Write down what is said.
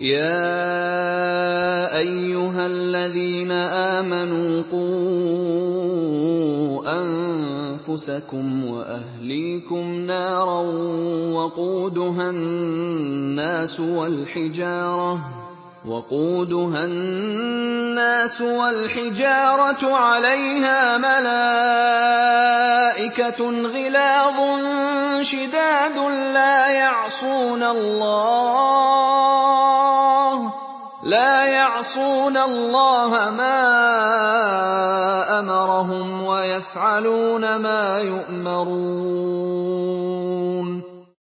يَا أَيُّهَا الَّذِينَ آمَنُوا قُوا أَنفُسَكُمْ وَأَهْلِيكُمْ نَارًا وَقُودُهَا النَّاسُ وَالْحِجَارَةُ عَلَيْهَا مَلَائِكَةٌ غِلَاظٌ شِدَادٌ لا يعصون الله ما أمرهم ويفعلون ما يؤمرون